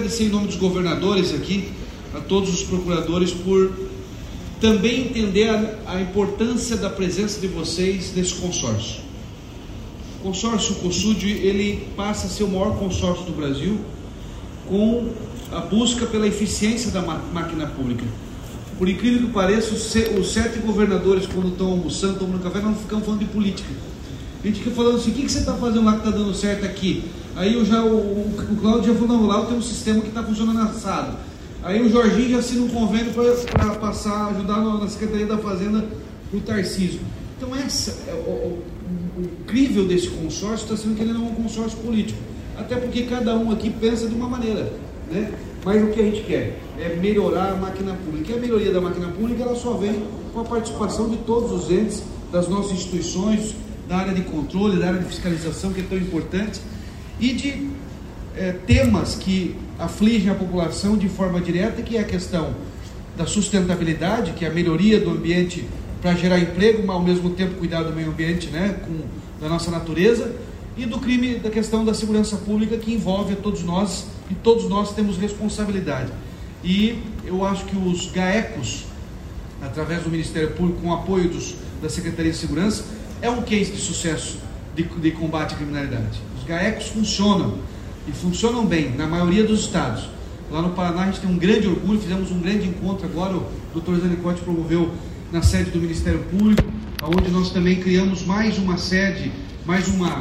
agradecer em nome dos governadores aqui, a todos os procuradores, por também entender a importância da presença de vocês nesse consórcio. O consórcio COSUD, ele passa a ser o maior consórcio do Brasil, com a busca pela eficiência da máquina pública. Por incrível que pareça, os 7 governadores, quando estão almoçando, tomando café, não ficam falando de política. A gente fica falando assim: o que você está fazendo lá que está dando certo aqui? Aí o Cláudio já falou: não, lá tem um sistema que está funcionando assado. Aí o Jorginho já assina um convênio para passar, ajudar na Secretaria da Fazenda para o Tarcísio. Então o incrível desse consórcio está sendo que ele não é um consórcio político, até porque cada um aqui pensa de uma maneira, né? Mas o que a gente quer é melhorar a máquina pública. E a melhoria da máquina pública, ela só vem com a participação de todos os entes, das nossas instituições, da área de controle, da área de fiscalização, que é tão importante, e de temas que afligem a população de forma direta, que é a questão da sustentabilidade, que é a melhoria do ambiente para gerar emprego, mas ao mesmo tempo cuidar do meio ambiente, né, da nossa natureza, e do crime, da questão da segurança pública, que envolve a todos nós, e todos nós temos responsabilidade. E eu acho que os GAECOS, através do Ministério Público, com o apoio da Secretaria de Segurança, é um case de sucesso de combate à criminalidade. Os GAECOS funcionam, e funcionam bem, na maioria dos estados. Lá no Paraná a gente tem um grande orgulho, fizemos um grande encontro agora, o Dr. Zanicotti promoveu na sede do Ministério Público, onde nós também criamos mais uma sede, mais uma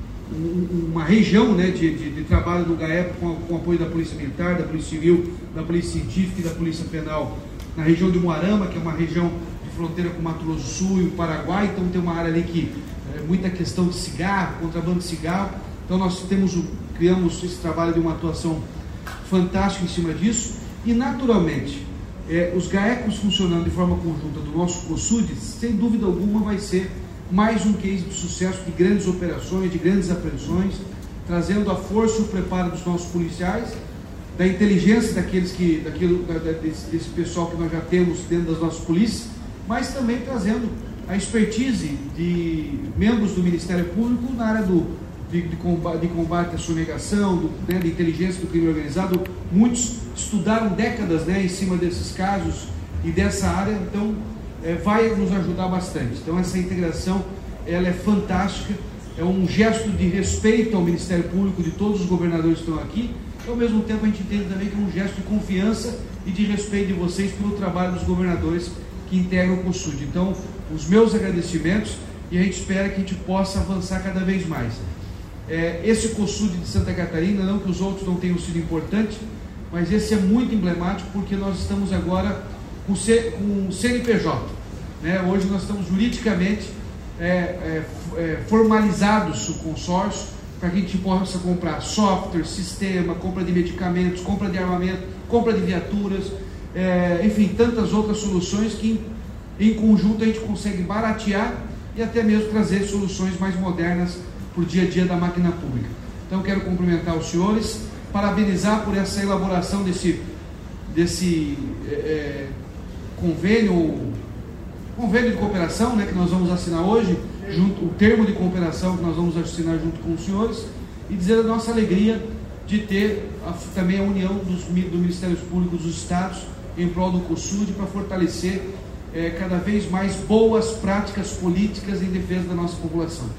região, né, de trabalho do GAECO, com o apoio da Polícia Militar, da Polícia Civil, da Polícia Científica e da Polícia Penal, na região de Moarama, que é uma região de fronteira com o Mato Grosso do Sul e o Paraguai. Então tem uma área ali que é muita questão de cigarro, contrabando de cigarro. Então nós criamos esse trabalho de uma atuação fantástica em cima disso, e naturalmente os GAECOS funcionando de forma conjunta do nosso COSUD, sem dúvida alguma vai ser mais um case de sucesso, de grandes operações, de grandes apreensões, trazendo a força e o preparo dos nossos policiais, da inteligência desse pessoal que nós já temos dentro das nossas polícias, mas também trazendo a expertise de membros do Ministério Público na área de combate à sonegação, de inteligência do crime organizado. Muitos estudaram décadas, né, em cima desses casos e dessa área, então vai nos ajudar bastante. Então essa integração, ela é fantástica, é um gesto de respeito ao Ministério Público, de todos os governadores que estão aqui, e ao mesmo tempo a gente entende também que é um gesto de confiança e de respeito de vocês pelo trabalho dos governadores que integram o COSUD. Então, os meus agradecimentos, e a gente espera que a gente possa avançar cada vez mais. Esse COSUD de Santa Catarina, não que os outros não tenham sido importantes, mas esse é muito emblemático, porque nós estamos agora com CNPJ, né? Hoje nós estamos juridicamente formalizados o consórcio, para que a gente possa comprar software, sistema, compra de medicamentos, compra de armamento, compra de viaturas, enfim, tantas outras soluções que em conjunto a gente consegue baratear e até mesmo trazer soluções mais modernas para o dia a dia da máquina pública. Então quero cumprimentar os senhores, parabenizar por essa elaboração desse convênio de cooperação, né, que nós vamos assinar hoje, o termo de cooperação que nós vamos assinar junto com os senhores, e dizer a nossa alegria de ter também a união do Ministério Público dos Estados em prol do COSUD, para fortalecer cada vez mais boas práticas políticas em defesa da nossa população.